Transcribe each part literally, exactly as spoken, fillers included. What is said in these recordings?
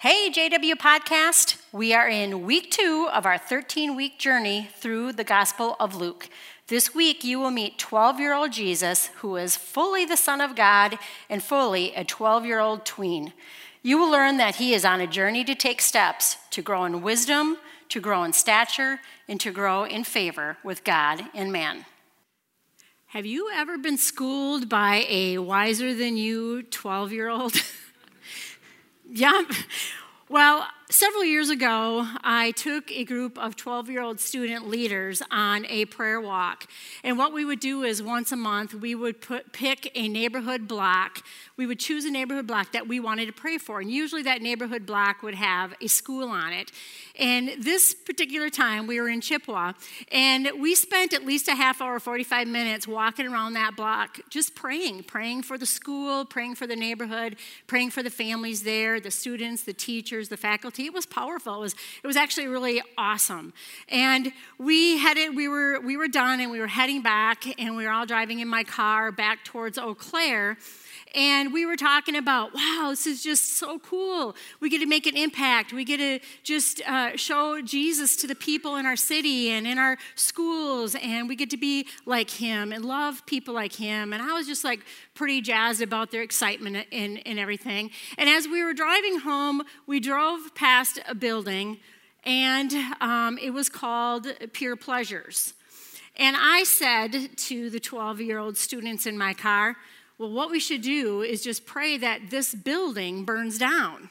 Hey, J W Podcast. We are in week two of our thirteen-week journey through the Gospel of Luke. This week, you will meet twelve-year-old Jesus, who is fully the Son of God and fully a twelve-year-old tween. You will learn that he is on a journey to take steps to grow in wisdom, to grow in stature, and to grow in favor with God and man. Have you ever been schooled by a wiser-than-you twelve-year-old? Yeah. Well, several years ago, I took a group of twelve-year-old student leaders on a prayer walk. And what we would do is once a month, we would put, pick a neighborhood block. We would choose a neighborhood block that we wanted to pray for. And usually that neighborhood block would have a school on it. And this particular time, we were in Chippewa. And we spent at least a half hour, forty-five minutes walking around that block, just praying, praying for the school, praying for the neighborhood, praying for the families there, the students, the teachers, the faculty. It was powerful. It was, it was actually really awesome. And we headed, we were, we were done and we were heading back, and we were all driving in my car back towards Eau Claire. And we were talking about, wow, this is just so cool. We get to make an impact. We get to just uh, show Jesus to the people in our city and in our schools. And we get to be like him and love people like him. And I was just like pretty jazzed about their excitement and, and everything. And as we were driving home, we drove past a building, and um, it was called Pure Pleasures. And I said to the twelve-year-old students in my car, well, what we should do is just pray that this building burns down.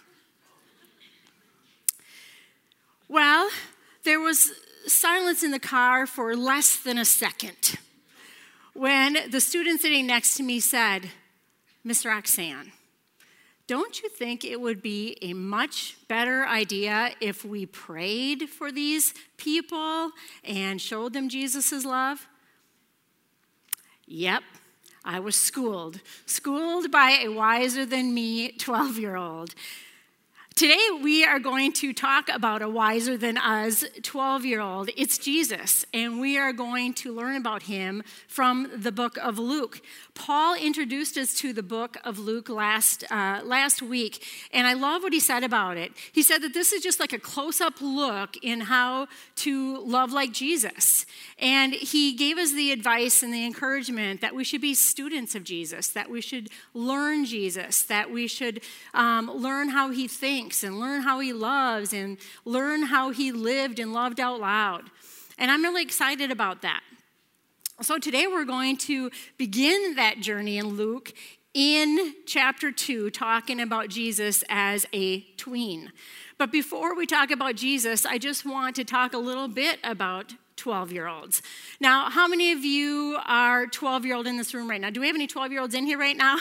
Well, there was silence in the car for less than a second when the student sitting next to me said, Miss Roxanne, don't you think it would be a much better idea if we prayed for these people and showed them Jesus' love? Yep. I was schooled, schooled by a wiser-than-me twelve-year-old. Today, we are going to talk about a wiser-than-us twelve-year-old. It's Jesus, and we are going to learn about him from the book of Luke. Paul introduced us to the book of Luke last uh, last week, and I love what he said about it. He said that this is just like a close-up look in how to love like Jesus. And he gave us the advice and the encouragement that we should be students of Jesus, that we should learn Jesus, that we should um, learn how he thinks and learn how he loves and learn how he lived and loved out loud. And I'm really excited about that. So today we're going to begin that journey in Luke in chapter two, talking about Jesus as a tween. But before we talk about Jesus, I just want to talk a little bit about twelve-year-olds. Now, how many of you are twelve-year-old in this room right now? Do we have any twelve-year-olds in here right now?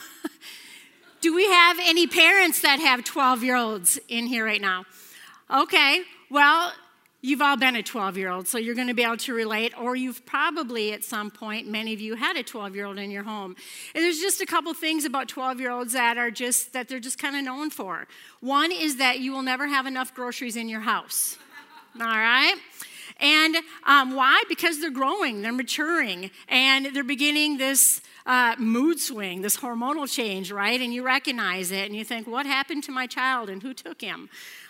Do we have any parents that have twelve-year-olds in here right now? Okay, well, you've all been a twelve-year-old, so you're going to be able to relate, or you've probably at some point, many of you had a twelve-year-old in your home. And there's just a couple things about twelve-year-olds that are just, that they're just kind of known for. One is that you will never have enough groceries in your house, all right? And um, why? Because they're growing, they're maturing, and they're beginning this uh, mood swing, this hormonal change, right? And you recognize it, and you think, what happened to my child, and who took him?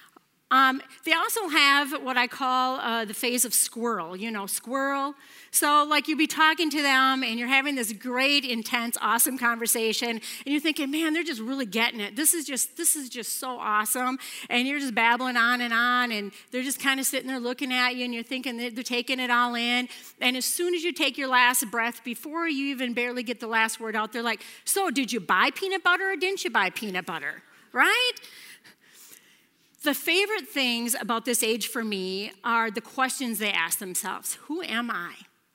Um, they also have what I call uh, the phase of squirrel, you know, squirrel. So like you'd be talking to them and you're having this great, intense, awesome conversation, and you're thinking, man, they're just really getting it. This is just, this is just so awesome. And you're just babbling on and on, and they're just kind of sitting there looking at you, and you're thinking they're, they're taking it all in. And as soon as you take your last breath, before you even barely get the last word out, they're like, so did you buy peanut butter or didn't you buy peanut butter, right? The favorite things about this age for me are the questions they ask themselves. Who am I?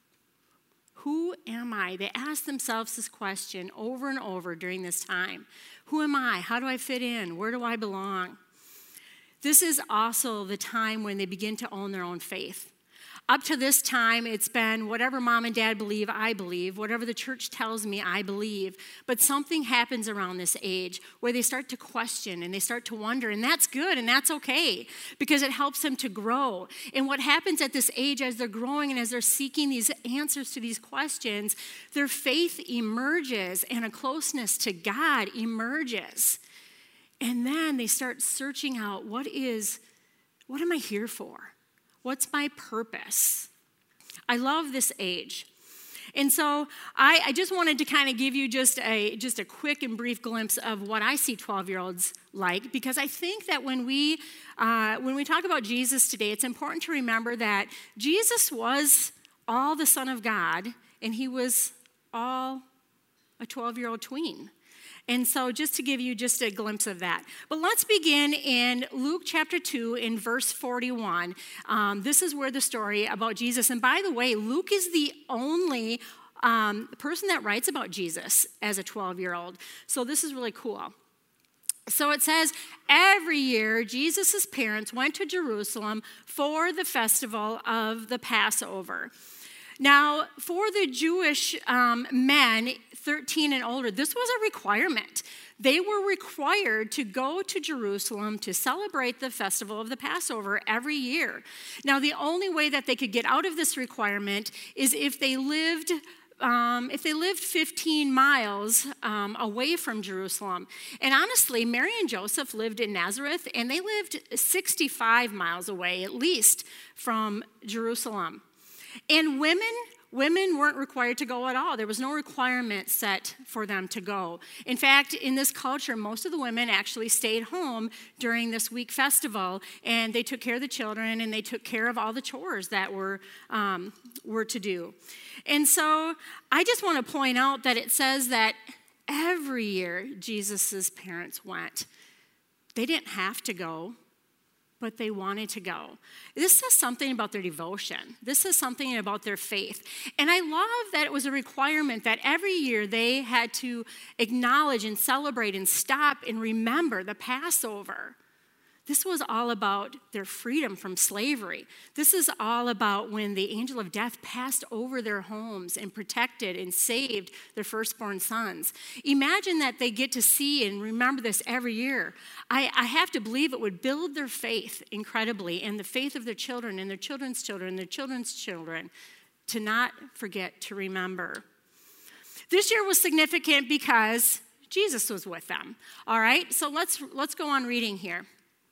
Who am I? They ask themselves this question over and over during this time. Who am I? How do I fit in? Where do I belong? This is also the time when they begin to own their own faith. Up to this time, it's been whatever mom and dad believe, I believe. Whatever the church tells me, I believe. But something happens around this age where they start to question and they start to wonder, and that's good and that's okay because it helps them to grow. And what happens at this age as they're growing and as they're seeking these answers to these questions, their faith emerges and a closeness to God emerges. And then they start searching out, what is, what am I here for? What's my purpose? I love this age. And so I, I just wanted to kind of give you just a just a quick and brief glimpse of what I see twelve-year-olds like, because I think that when we uh, when we talk about Jesus today, it's important to remember that Jesus was all the Son of God, and he was all a twelve-year-old tween. And so just to give you just a glimpse of that. But let's begin in Luke chapter two in verse forty-one. Um, this is where the story about Jesus, and by the way, Luke is the only um, person that writes about Jesus as a twelve-year-old. So this is really cool. So it says, every year, Jesus' parents went to Jerusalem for the festival of the Passover. Now, for the Jewish um, men, thirteen and older, this was a requirement. They were required to go to Jerusalem to celebrate the festival of the Passover every year. Now, the only way that they could get out of this requirement is if they lived Um, if they lived fifteen miles um, away from Jerusalem. And honestly, Mary and Joseph lived in Nazareth, and they lived sixty-five miles away, at least, from Jerusalem. And women, women weren't required to go at all. There was no requirement set for them to go. In fact, in this culture, most of the women actually stayed home during this week festival, and they took care of the children, and they took care of all the chores that were, um, were to do. And so I just want to point out that it says that every year Jesus' parents went. They didn't have to go, but they wanted to go. This says something about their devotion. This says something about their faith. And I love that it was a requirement that every year they had to acknowledge and celebrate and stop and remember the Passover. This was all about their freedom from slavery. This is all about when the angel of death passed over their homes and protected and saved their firstborn sons. Imagine that they get to see and remember this every year. I, I have to believe it would build their faith incredibly, and the faith of their children and their children's children and their children's children, to not forget to remember. This year was significant because Jesus was with them. All right, so let's let's go on reading here.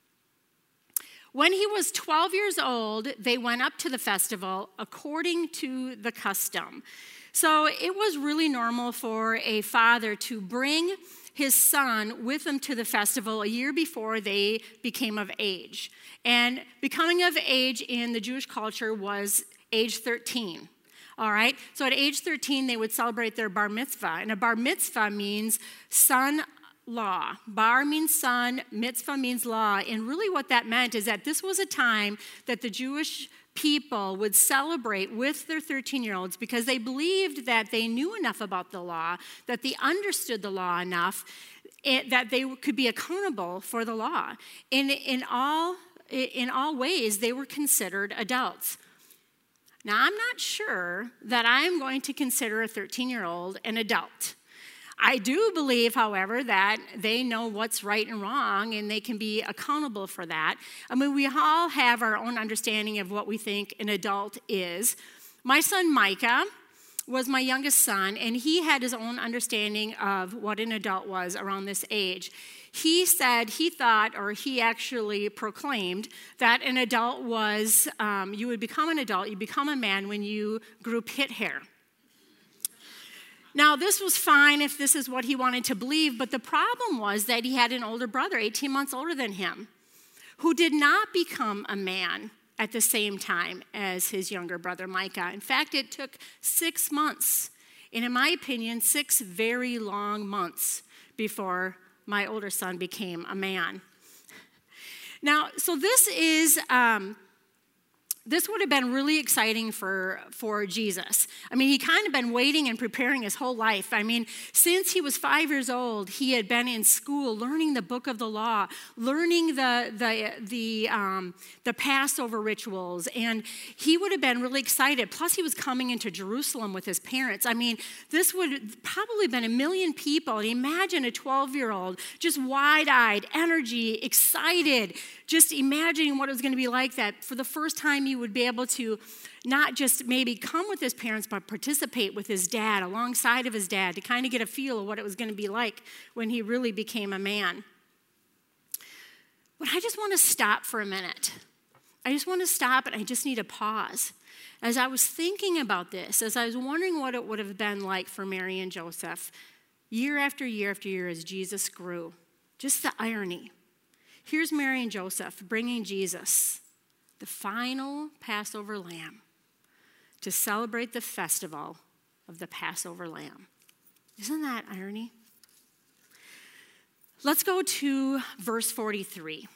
When he was twelve years old, they went up to the festival according to the custom. So it was really normal for a father to bring his son with him to the festival a year before they became of age. And becoming of age in the Jewish culture was age thirteen. All right? So at age thirteen, they would celebrate their bar mitzvah. And a bar mitzvah means son law. Bar means son, mitzvah means law. And really what that meant is that this was a time that the Jewish people would celebrate with their thirteen-year-olds because they believed that they knew enough about the law, that they understood the law enough, that they could be accountable for the law. In, in, all, in all ways, they were considered adults. Now, I'm not sure that I'm going to consider a thirteen-year-old an adult. I do believe, however, that they know what's right and wrong, and they can be accountable for that. I mean, we all have our own understanding of what we think an adult is. My son Micah was my youngest son, and he had his own understanding of what an adult was around this age. He said he thought, or he actually proclaimed, that an adult was, um, you would become an adult, you become a man when you grew pit hair. Now, this was fine if this is what he wanted to believe, but the problem was that he had an older brother, eighteen months older than him, who did not become a man at the same time as his younger brother, Micah. In fact, it took six months, and in my opinion, six very long months before my older son became a man. Now, so this is... Um, This would have been really exciting for, for Jesus. I mean, he kind of been waiting and preparing his whole life. I mean, since he was five years old, he had been in school learning the book of the law, learning the, the, the, um, the Passover rituals, and he would have been really excited. Plus, he was coming into Jerusalem with his parents. I mean, this would have probably been a million people. And imagine a twelve-year-old, just wide-eyed, energy, excited, just imagining what it was going to be like that for the first time he would be able to not just maybe come with his parents, but participate with his dad, alongside of his dad, to kind of get a feel of what it was going to be like when he really became a man. But I just want to stop for a minute. I just want to stop and I just need a pause. As I was thinking about this, as I was wondering what it would have been like for Mary and Joseph, year after year after year as Jesus grew, just the irony. Here's Mary and Joseph bringing Jesus, the final Passover lamb, to celebrate the festival of the Passover lamb. Isn't that irony? Let's go to verse forty-three.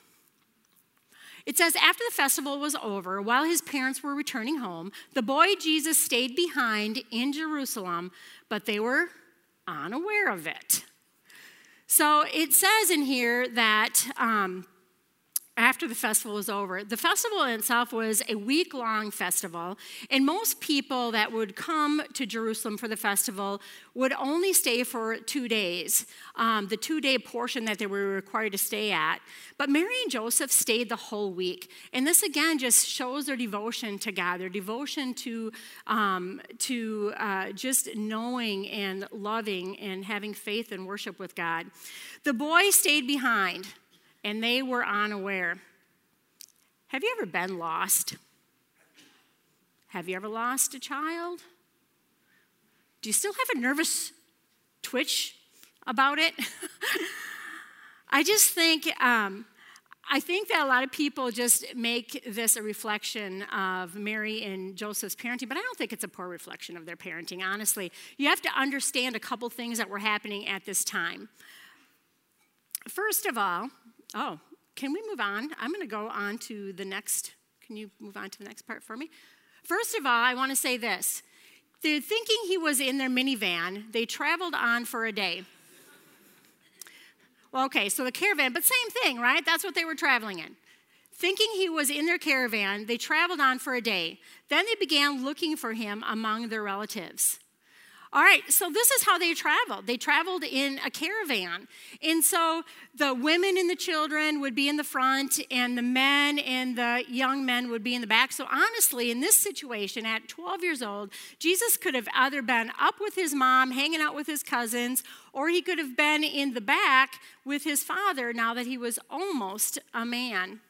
It says, after the festival was over, while his parents were returning home, the boy Jesus stayed behind in Jerusalem, but they were unaware of it. So it says in here that um, after the festival was over, the festival in itself was a week-long festival, and most people that would come to Jerusalem for the festival would only stay for two days, um, the two-day portion that they were required to stay at. But Mary and Joseph stayed the whole week, and this again just shows their devotion to God, their devotion to, um, to uh, just knowing and loving and having faith and worship with God. The boy stayed behind, and they were unaware. Have you ever been lost? Have you ever lost a child? Do you still have a nervous twitch about it? I just think, um, I think that a lot of people just make this a reflection of Mary and Joseph's parenting, but I don't think it's a poor reflection of their parenting, honestly. You have to understand a couple things that were happening at this time. First of all, oh, can we move on? I'm going to go on to the next. Can you move on to the next part for me? First of all, I want to say this. They're thinking he was in their minivan. They traveled on for a day. Well, okay, so the caravan, but same thing, right? That's what they were traveling in. Thinking he was in their caravan, they traveled on for a day. Then they began looking for him among their relatives. All right, so this is how they traveled. They traveled in a caravan. And so the women and the children would be in the front, and the men and the young men would be in the back. So honestly, in this situation, at twelve years old, Jesus could have either been up with his mom, hanging out with his cousins, or he could have been in the back with his father now that he was almost a man.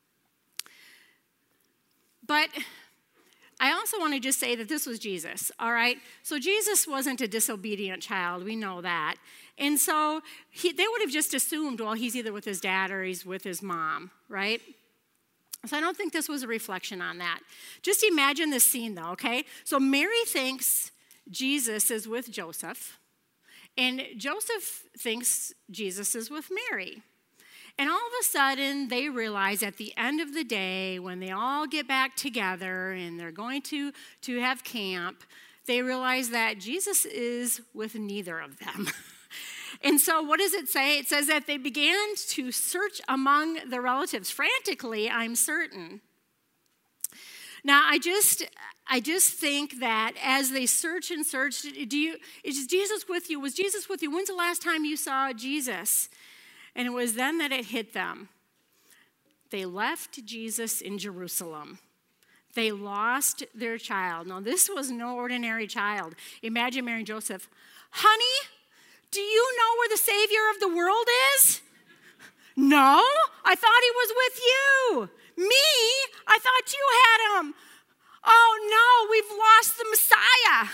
But I also want to just say that this was Jesus, all right? So Jesus wasn't a disobedient child. We know that. And so he, they would have just assumed, well, he's either with his dad or he's with his mom, right? So I don't think this was a reflection on that. Just imagine this scene, though, okay? So Mary thinks Jesus is with Joseph, and Joseph thinks Jesus is with Mary. And all of a sudden, they realize at the end of the day, when they all get back together and they're going to, to have camp, they realize that Jesus is with neither of them. And so what does it say? It says that they began to search among the relatives frantically, I'm certain. Now, I just, I just think that as they search and search, do you, is Jesus with you? Was Jesus with you? When's the last time you saw Jesus? And it was then that it hit them. They left Jesus in Jerusalem. They lost their child. Now, this was no ordinary child. Imagine Mary and Joseph. Honey, do you know where the Savior of the world is? No, I thought he was with you. Me? I thought you had him. Oh, no, we've lost the Messiah.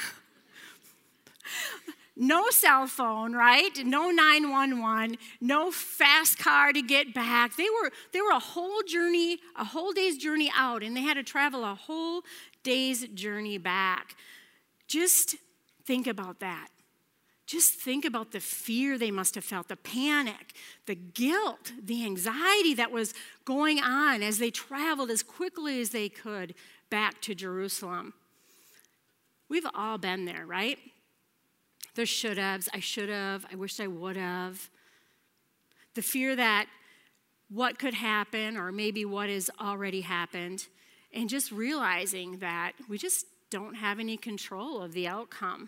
No cell phone, right? No nine one one, no fast car to get back. They were, they were a whole journey, a whole day's journey out, and they had to travel a whole day's journey back. Just think about that. Just think about the fear they must have felt, the panic, the guilt, the anxiety that was going on as they traveled as quickly as they could back to Jerusalem. We've all been there, right? There's should haves, I should have, I wish I would have. The fear that what could happen or maybe what has already happened, and just realizing that we just don't have any control of the outcome.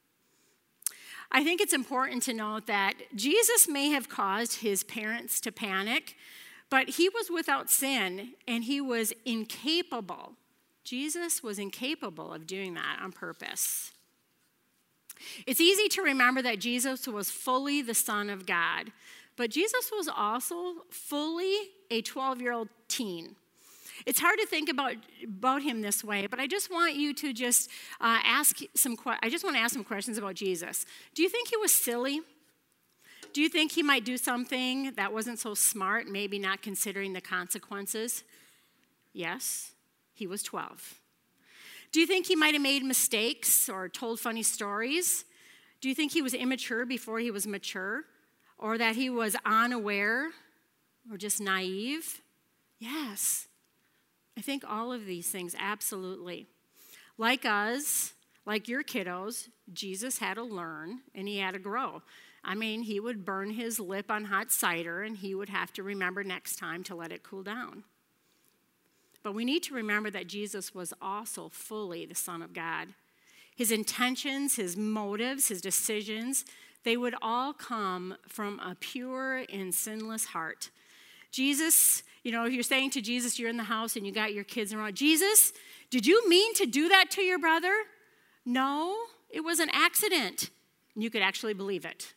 I think it's important to note that Jesus may have caused his parents to panic, but he was without sin and he was incapable. Jesus was incapable of doing that on purpose. It's easy to remember that Jesus was fully the Son of God, but Jesus was also fully a twelve-year-old teen. It's hard to think about, about him this way, but I just want you to just uh, ask some, I just want to ask some questions about Jesus. Do you think he was silly? Do you think he might do something that wasn't so smart, maybe not considering the consequences? Yes, he was twelve. Do you think he might have made mistakes or told funny stories? Do you think he was immature before he was mature? Or that he was unaware or just naive? Yes. I think all of these things, absolutely. Like us, like your kiddos, Jesus had to learn and he had to grow. I mean, he would burn his lip on hot cider and he would have to remember next time to let it cool down. But we need to remember that Jesus was also fully the Son of God. His intentions, his motives, his decisions, they would all come from a pure and sinless heart. Jesus, you know, if you're saying to Jesus, you're in the house and you got your kids around, Jesus, did you mean to do that to your brother? No, it was an accident. And you could actually believe it.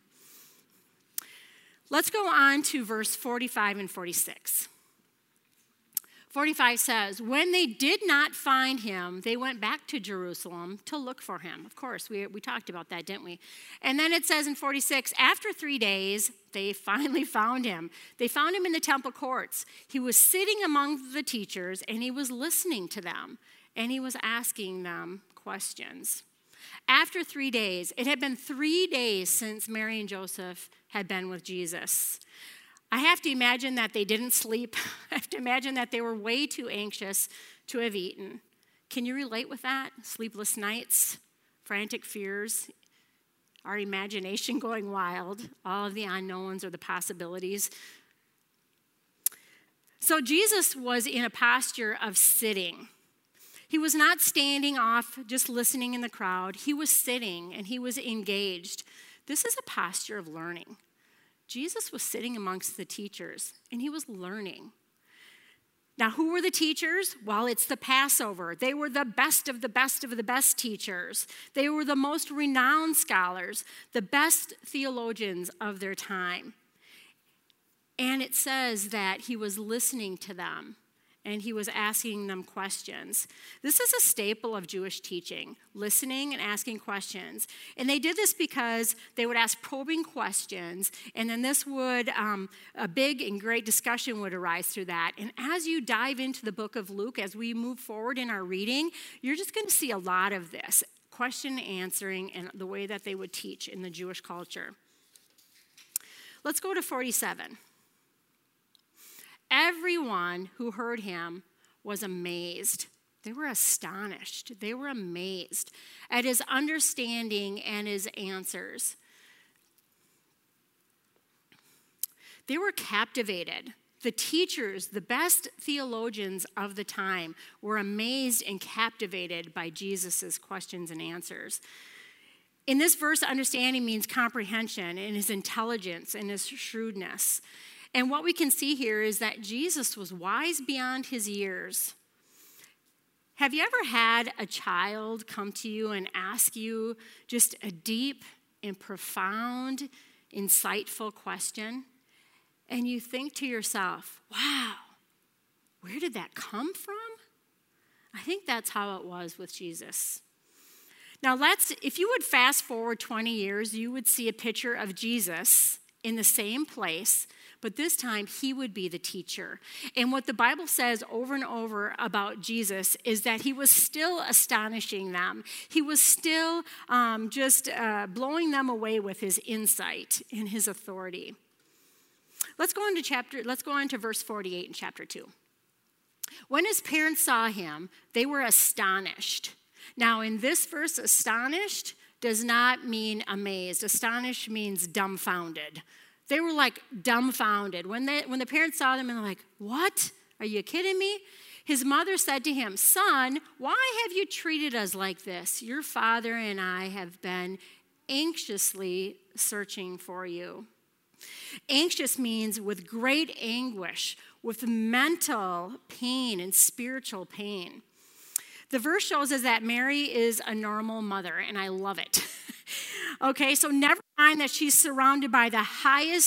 Let's go on to verse forty-five and forty-six. forty-five says, when they did not find him, they went back to Jerusalem to look for him. Of course, we, we talked about that, didn't we? And then it says in forty-six, after three days, they finally found him. They found him in the temple courts. He was sitting among the teachers, and he was listening to them, and he was asking them questions. After three days, it had been three days since Mary and Joseph had been with Jesus. I have to imagine that they didn't sleep. I have to imagine that they were way too anxious to have eaten. Can you relate with that? Sleepless nights, frantic fears, our imagination going wild, all of the unknowns or the possibilities. So Jesus was in a posture of sitting. He was not standing off, just listening in the crowd. He was sitting and he was engaged. This is a posture of learning. Jesus was sitting amongst the teachers, and he was learning. Now, who were the teachers? Well, it's the Passover. They were the best of the best of the best teachers. They were the most renowned scholars, the best theologians of their time. And it says that he was listening to them, and he was asking them questions. This is a staple of Jewish teaching, listening and asking questions. And they did this because they would ask probing questions, and then this would, um, a big and great discussion would arise through that. And as you dive into the book of Luke, as we move forward in our reading, you're just going to see a lot of this, question answering and the way that they would teach in the Jewish culture. Let's go to forty-seven. Everyone who heard him was amazed. They were astonished. They were amazed at his understanding and his answers. They were captivated. The teachers, the best theologians of the time, were amazed and captivated by Jesus' questions and answers. In this verse, understanding means comprehension and his intelligence and his shrewdness. And what we can see here is that Jesus was wise beyond his years. Have you ever had a child come to you and ask you just a deep and profound, insightful question? And you think to yourself, wow, where did that come from? I think that's how it was with Jesus. Now let's, if you would fast forward twenty years, you would see a picture of Jesus in the same place, but this time he would be the teacher. And what the Bible says over and over about Jesus is that he was still astonishing them. He was still um, just uh, blowing them away with his insight and his authority. Let's go into chapter. Let's go on to verse forty-eight in chapter two. When his parents saw him, they were astonished. Now, in this verse, astonished does not mean amazed. Astonished means dumbfounded. They were like dumbfounded. When, they, when the parents saw them, and they're like, what? Are you kidding me? His mother said to him, son, why have you treated us like this? Your father and I have been anxiously searching for you. Anxious means with great anguish, with mental pain and spiritual pain. The verse shows us that Mary is a normal mother, and I love it. Okay, so never mind that she's surrounded by the highest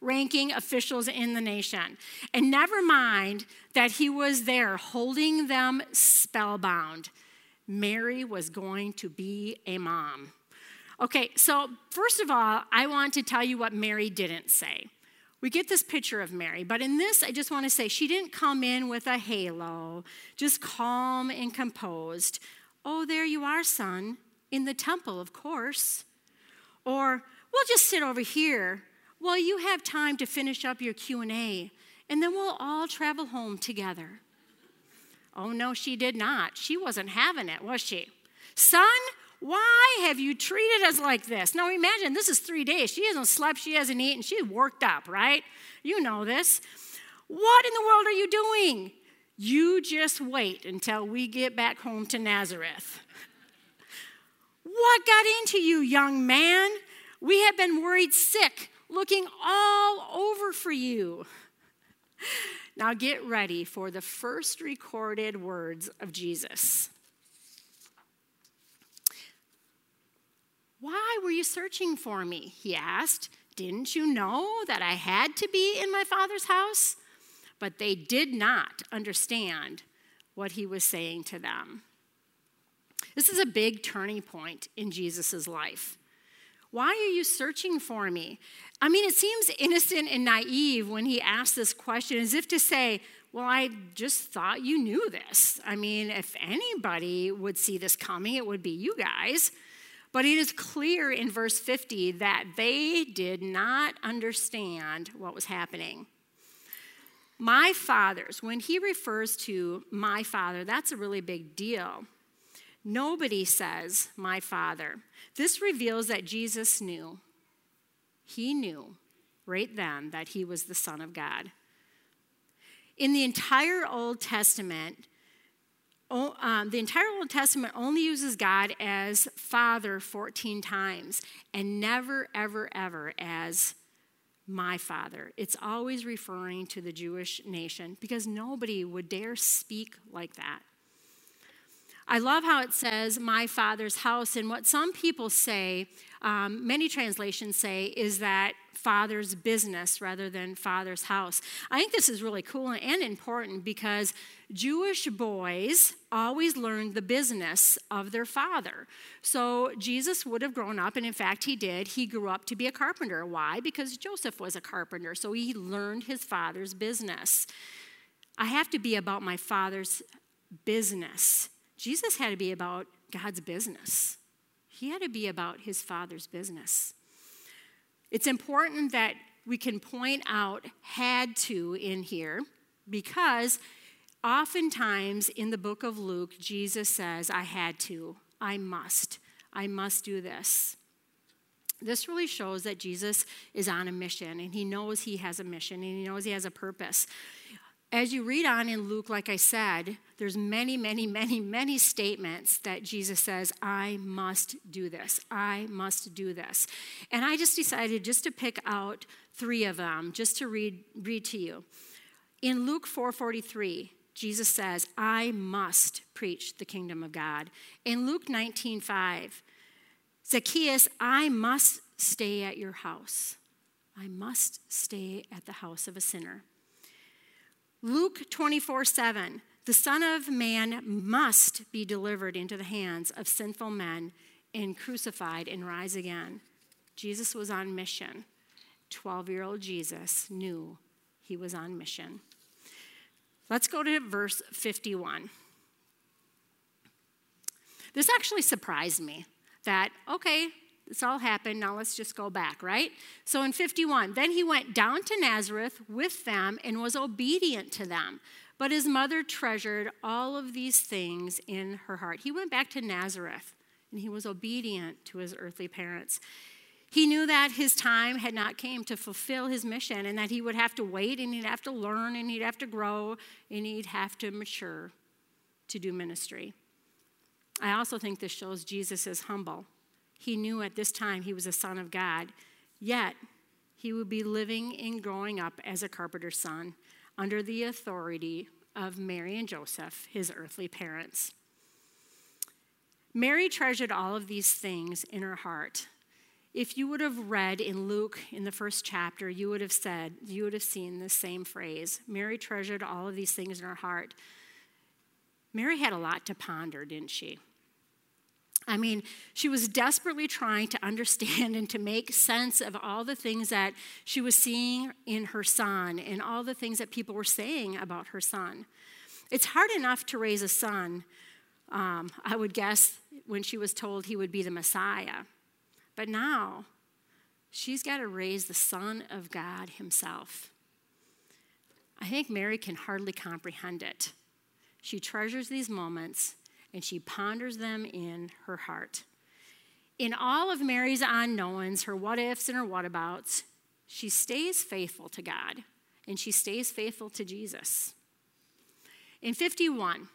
ranking officials in the nation. And never mind that he was there holding them spellbound. Mary was going to be a mom. Okay, so first of all, I want to tell you what Mary didn't say. We get this picture of Mary, but in this, I just want to say she didn't come in with a halo, just calm and composed. Oh, there you are, son, in the temple, of course. Or, we'll just sit over here while you have time to finish up your Q and A, and then we'll all travel home together. Oh, no, she did not. She wasn't having it, was she? Son, why have you treated us like this? Now imagine, this is three days. She hasn't slept, she hasn't eaten, she's worked up, right? You know this. What in the world are you doing? You just wait until we get back home to Nazareth. What got into you, young man? We have been worried sick, looking all over for you. Now get ready for the first recorded words of Jesus. Why were you searching for me? He asked. Didn't you know that I had to be in my Father's house? But they did not understand what he was saying to them. This is a big turning point in Jesus' life. Why are you searching for me? I mean, it seems innocent and naive when he asked this question, as if to say, well, I just thought you knew this. I mean, if anybody would see this coming, it would be you guys. But it is clear in verse fifty that they did not understand what was happening. My fathers, when he refers to my father, that's a really big deal. Nobody says my father. This reveals that Jesus knew. He knew right then that he was the Son of God. In the entire Old Testament, Um, the entire Old Testament only uses God as Father fourteen times and never, ever, ever as my Father. It's always referring to the Jewish nation because nobody would dare speak like that. I love how it says my Father's house, and what some people say, um, many translations say, is that Father's business rather than Father's house. I think this is really cool and important because Jewish boys always learned the business of their father. So Jesus would have grown up, and in fact he did. He grew up to be a carpenter. Why? Because Joseph was a carpenter, so he learned his father's business. I have to be about my Father's business. Jesus had to be about God's business. He had to be about his Father's business. It's important that we can point out had to in here because oftentimes in the book of Luke, Jesus says, I had to, I must, I must do this. This really shows that Jesus is on a mission and he knows he has a mission and he knows he has a purpose. As you read on in Luke, like I said, there's many, many, many, many statements that Jesus says, I must do this. I must do this. And I just decided just to pick out three of them, just to read, read to you. In Luke four forty-three, Jesus says, I must preach the kingdom of God. In Luke nineteen five, Zacchaeus, I must stay at your house. I must stay at the house of a sinner. Luke twenty-four seven, the Son of Man must be delivered into the hands of sinful men and crucified and rise again. Jesus was on mission. twelve-year-old Jesus knew he was on mission. Let's go to verse fifty-one. This actually surprised me that, okay, this all happened, now let's just go back, right? So in fifty-one, then he went down to Nazareth with them and was obedient to them. But his mother treasured all of these things in her heart. He went back to Nazareth and he was obedient to his earthly parents. He knew that his time had not came to fulfill his mission and that he would have to wait and he'd have to learn and he'd have to grow and he'd have to mature to do ministry. I also think this shows Jesus is humble. He knew at this time he was a son of God, yet he would be living and growing up as a carpenter's son under the authority of Mary and Joseph, his earthly parents. Mary treasured all of these things in her heart. if you would have read in Luke in the first chapter, you would have said, you would have seen this same phrase. Mary treasured all of these things in her heart. Mary had a lot to ponder, didn't she? I mean, she was desperately trying to understand and to make sense of all the things that she was seeing in her son and all the things that people were saying about her son. It's hard enough to raise a son, um, I would guess, when she was told he would be the Messiah. But now, she's got to raise the Son of God himself. I think Mary can hardly comprehend it. She treasures these moments, and she ponders them in her heart. In all of Mary's unknowns, her what-ifs and her what-abouts, she stays faithful to God, and she stays faithful to Jesus. In fifty-one,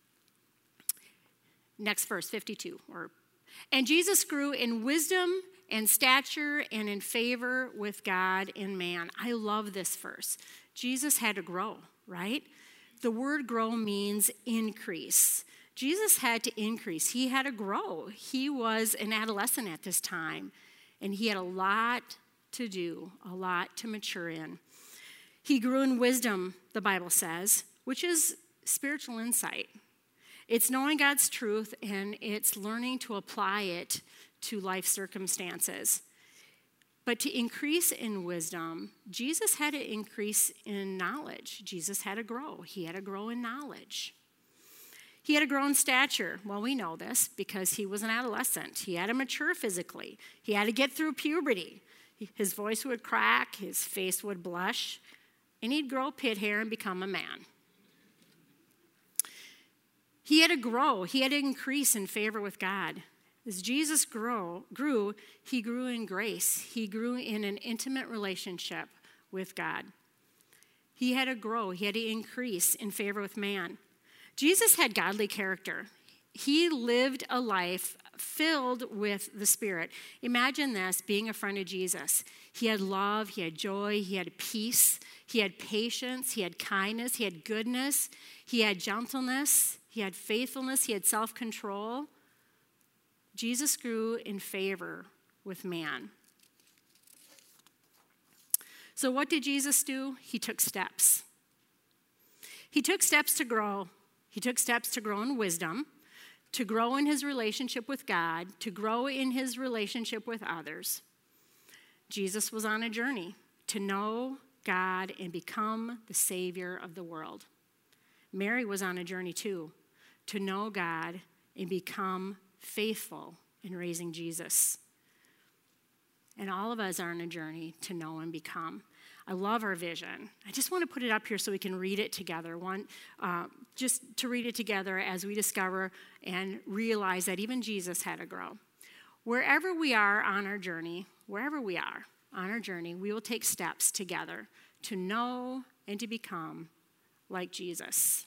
next verse, fifty-two, or and Jesus grew in wisdom and stature and in favor with God and man. I love this verse. Jesus had to grow, right? The word grow means increase. Jesus had to increase. He had to grow. He was an adolescent at this time, and he had a lot to do, a lot to mature in. He grew in wisdom, the Bible says, which is spiritual insight. It's knowing God's truth, and it's learning to apply it to life circumstances. But to increase in wisdom, Jesus had to increase in knowledge. Jesus had to grow. He had to grow in knowledge. He had to grow in stature. Well, we know this because he was an adolescent. He had to mature physically. He had to get through puberty. His voice would crack, his face would blush, and he'd grow pit hair and become a man. He had to grow. He had to increase in favor with God. As Jesus grow, grew, he grew in grace. He grew in an intimate relationship with God. He had to grow. He had to increase in favor with man. Jesus had godly character. He lived a life filled with the Spirit. Imagine this, being a friend of Jesus. He had love, he had joy, he had peace, he had patience, he had kindness, he had goodness, he had gentleness, he had faithfulness, he had self-control. Jesus grew in favor with man. So what did Jesus do? He took steps. He took steps to grow. He took steps to grow in wisdom, to grow in his relationship with God, to grow in his relationship with others. Jesus was on a journey to know God and become the Savior of the world. Mary was on a journey too, to know God and become faithful in raising Jesus. And all of us are on a journey to know and become. I love our vision. I just want to put it up here so we can read it together. One, uh, just to read it together as we discover and realize that even Jesus had to grow. Wherever we are on our journey, wherever we are on our journey, we will take steps together to know and to become like Jesus.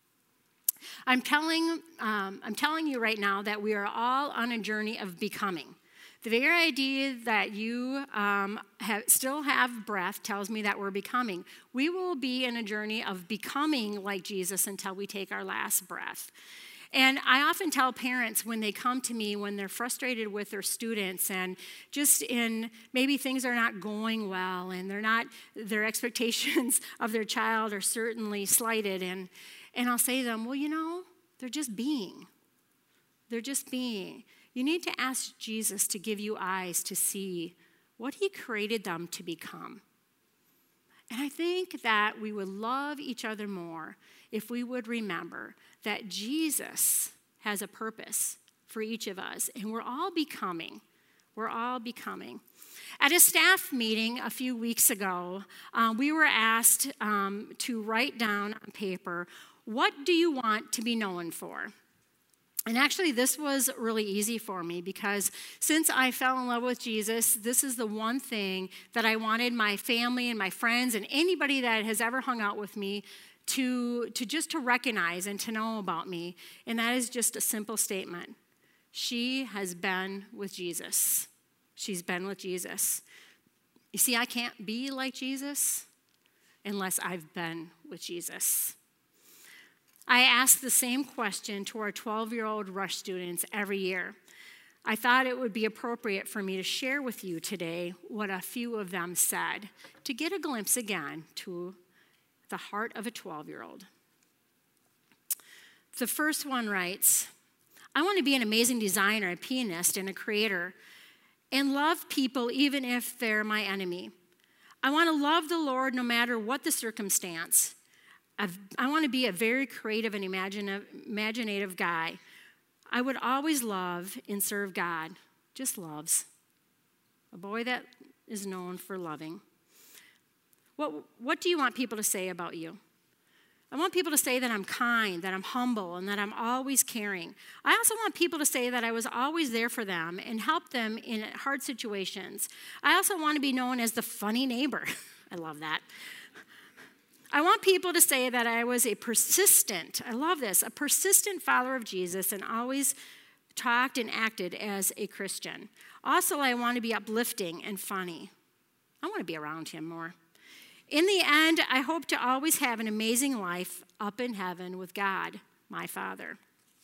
I'm telling, um, I'm telling you right now that we are all on a journey of becoming. The very idea that you um, have, still have breath tells me that we're becoming. We will be in a journey of becoming like Jesus until we take our last breath. And I often tell parents when they come to me when they're frustrated with their students and just in maybe things are not going well and they're not, their expectations of their child are certainly slighted. And, and I'll say to them, well, you know, they're just being. They're just being. You need to ask Jesus to give you eyes to see what he created them to become. And I think that we would love each other more if we would remember that Jesus has a purpose for each of us, and we're all becoming. We're all becoming. At a staff meeting a few weeks ago, uh, we were asked um, to write down on paper, what do you want to be known for? And actually, this was really easy for me because since I fell in love with Jesus, this is the one thing that I wanted my family and my friends and anybody that has ever hung out with me to, to just to recognize and to know about me. And that is just a simple statement. She has been with Jesus. She's been with Jesus. You see, I can't be like Jesus unless I've been with Jesus. I ask the same question to our twelve-year-old Rush students every year. I thought it would be appropriate for me to share with you today what a few of them said, to get a glimpse again to the heart of a twelve-year-old. The first one writes, I want to be an amazing designer, a pianist, and a creator, and love people even if they're my enemy. I want to love the Lord no matter what the circumstance. I've, I want to be a very creative and imaginative, imaginative guy. I would always love and serve God. Just loves. A boy that is known for loving. What, what do you want people to say about you? I want people to say that I'm kind, that I'm humble, and that I'm always caring. I also want people to say that I was always there for them and help them in hard situations. I also want to be known as the funny neighbor. I love that. I want people to say that I was a persistent, I love this, a persistent follower of Jesus and always talked and acted as a Christian. Also, I want to be uplifting and funny. I want to be around him more. In the end, I hope to always have an amazing life up in heaven with God, my Father.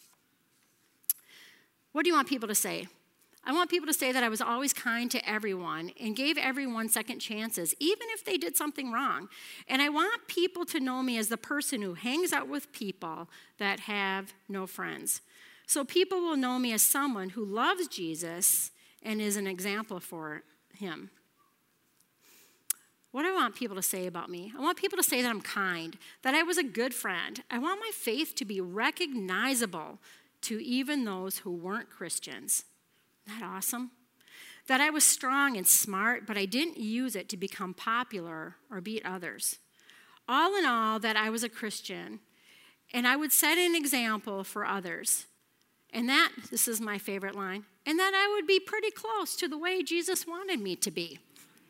What do you want people to say? I want people to say that I was always kind to everyone and gave everyone second chances, even if they did something wrong. And I want people to know me as the person who hangs out with people that have no friends. So people will know me as someone who loves Jesus and is an example for him. What do I want people to say about me? I want people to say that I'm kind, that I was a good friend. I want my faith to be recognizable to even those who weren't Christians. Isn't that awesome? That I was strong and smart, but I didn't use it to become popular or beat others. All in all, that I was a Christian, and I would set an example for others. And that, this is my favorite line, and that I would be pretty close to the way Jesus wanted me to be.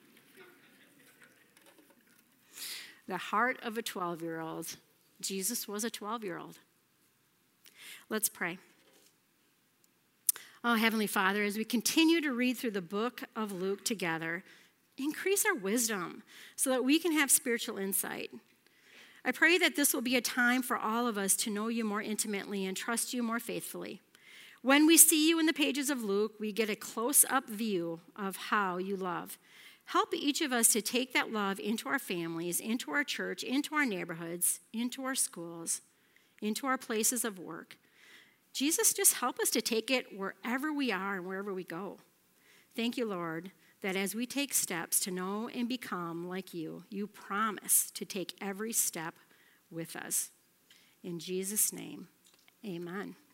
The heart of a twelve-year-old. Jesus was a twelve-year-old. Let's pray. Oh, Heavenly Father, as we continue to read through the book of Luke together, increase our wisdom so that we can have spiritual insight. I pray that this will be a time for all of us to know you more intimately and trust you more faithfully. When we see you in the pages of Luke, we get a close-up view of how you love. Help each of us to take that love into our families, into our church, into our neighborhoods, into our schools, into our places of work. Jesus, just help us to take it wherever we are and wherever we go. Thank you, Lord, that as we take steps to know and become like you, you promise to take every step with us. In Jesus' name, amen.